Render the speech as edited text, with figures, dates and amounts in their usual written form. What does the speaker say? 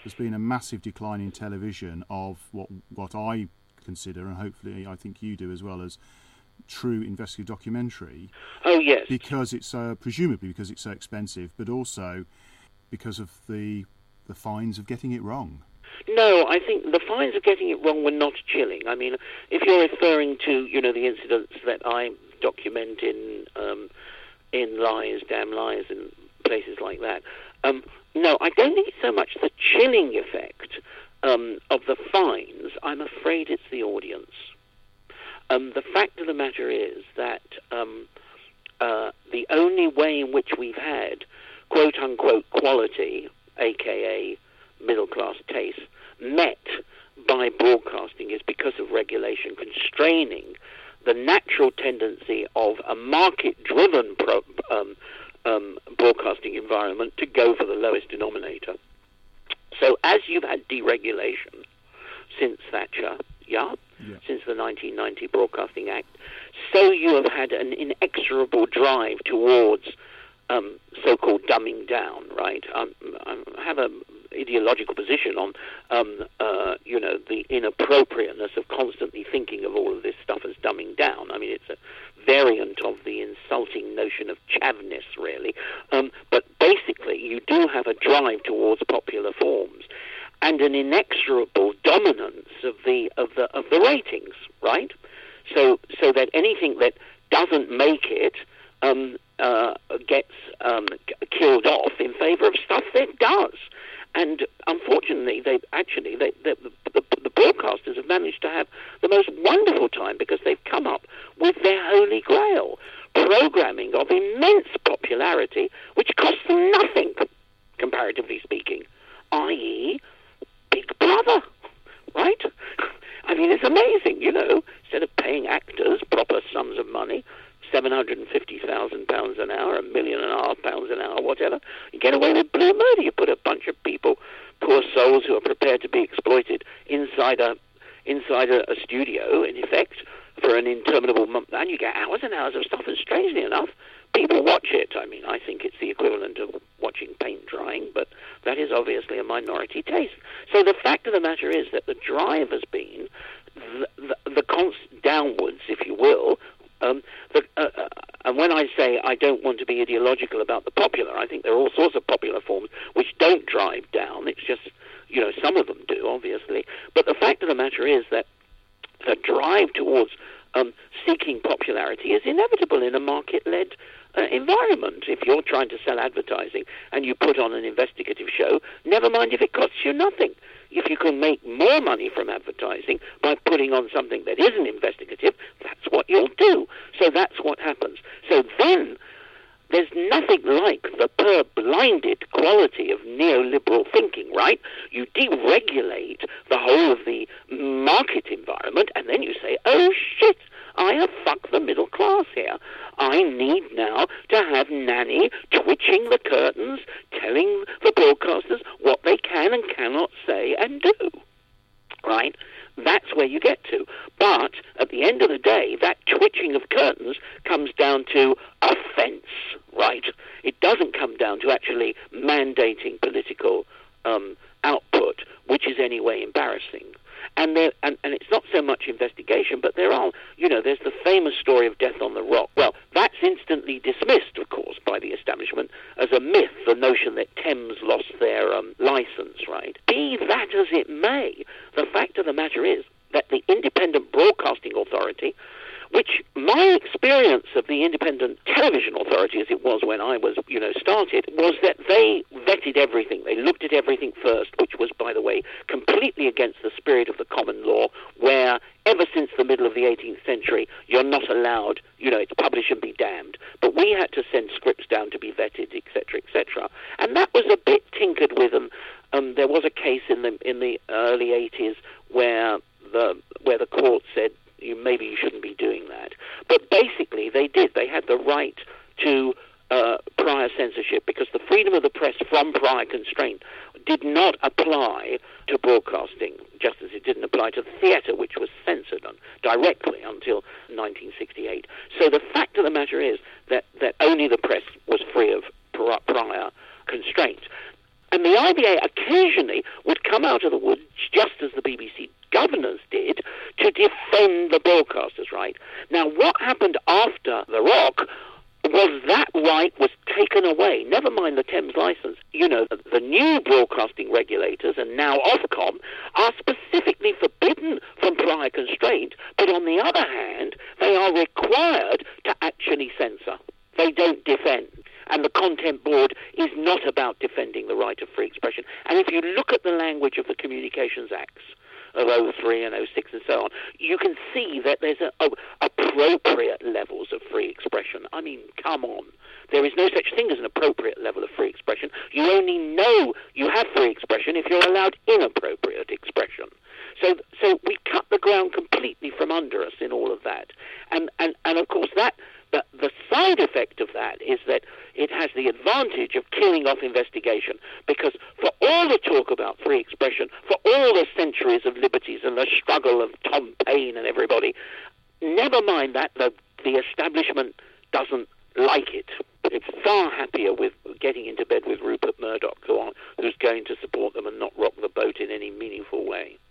there's been a massive decline in television of what I consider, and hopefully I think you do as well, as true investigative documentary. Oh, yes. Because it's presumably because it's so expensive, but also because of the fines of getting it wrong. No, I think the fines of getting it wrong were not chilling. I mean, if you're referring to, the incidents that I document in Lies, Damn Lies, and places like that, no, I don't think it's so much the chilling effect of the fines. I'm afraid it's the audience. The fact of the matter is that the only way in which we've had quote-unquote quality, a.k.a. middle-class taste, met by broadcasting is because of regulation constraining the natural tendency of a market-driven broadcasting environment to go for the lowest denominator. So as you've had deregulation since Thatcher, since the 1990 Broadcasting Act, so you have had an inexorable drive towards so-called dumbing down, right? I have an ideological position on, the inappropriateness of constantly thinking of all of this stuff as dumbing down. I mean, it's a variant of the insulting notion of chavness, really. But basically, you do have a drive towards popular forms and an inexorable dominance of the ratings, right? So that anything that doesn't make it gets killed off in favor of stuff that does. And unfortunately, the broadcasters have managed to have the most wonderful time because they've come up with their holy grail, programming of immense popularity, which costs them nothing, comparatively speaking, i.e. Big Brother, right? I mean, it's amazing, instead of paying actors proper sums of money, £750,000 an hour, £1.5 million an hour, whatever, you get away with blue murder. You put a bunch of people, poor souls who are prepared to be exploited inside a studio, in effect, for an interminable month, and you get hours and hours of stuff, and strangely enough, people watch it. I mean, I think it's the equivalent of watching paint drying, but that is obviously a minority taste. So the fact of the matter is that the drive has been the constant downwards, if you will. And when I say I don't want to be ideological about the popular, I think there are all sorts of popular forms which don't drive down. It's just, some of them do, obviously. But the fact of the matter is that the drive towards seeking popularity is inevitable in a market-led environment. If you're trying to sell advertising and you put on an investigative show, never mind if it costs you nothing. If you can make more money from advertising by putting on something that isn't investigative, that's what you'll do. So that's what happens. So then there's nothing like the purblinded quality of neoliberal thinking, right? You deregulate the whole of the market environment, and then you say, oh shit, I have fucked the middle class here. I need now to have Nanny twitching the curtains, telling the broadcasters what they can and cannot say and do, right? That's where you get to. But at the end of the day, that twitching of curtains comes down to offence, right? It doesn't come down to actually mandating political output, which is anyway embarrassing. And it's not so much investigation, but there's the famous story of Death on the Rock. Well, that's instantly dismissed, of course, by the establishment as a myth, the notion that Thames lost their license, right? Be that as it may, the fact of the matter is that the Independent Broadcasting Authority, which my experience of the Independent Television Authority, as it was when I was, started, was that they vetted everything. They looked at everything first, which was, by the way, completely against the spirit of the common law, where ever since the middle of the 18th century, you're not allowed, it's publish and be damned. But we had to send scripts down to be vetted, etc., etc. And that was a bit tinkered with them. There was a case in the early 80s where the court said, maybe you shouldn't be doing that. But basically, they did. They had the right to prior censorship because the freedom of the press from prior constraint did not apply to broadcasting, just as it didn't apply to the theatre, which was censored directly until 1968. So the fact of the matter is that only the press was free of prior constraints. And the IBA occasionally would come out of the woods, just as the BBC governors did, to defend the broadcasters' right. Now, what happened after The Rock was that right was taken away. Never mind the Thames licence. You know, the new broadcasting regulators, and now Ofcom, are specifically forbidden from prior constraint, but on the other hand, they are required to actually censor. They don't defend. And the Content Board is not about defending the right of free expression. And if you look at the language of the Communications Acts of 03 and 06 and so on, you can see that there's appropriate levels of free expression. I mean, come on. There is no such thing as an appropriate level of free expression. You only know you have free expression if you're allowed inappropriate expression. So we cut the ground completely from under us in all of that. And of course, the side effect of that is that it has the advantage of killing off investigation, because for all the talk about free expression, for all the centuries of liberties and the struggle of Tom Paine and everybody, never mind that the establishment doesn't like it. It's far happier with getting into bed with Rupert Murdoch, who's going to support them and not rock the boat in any meaningful way.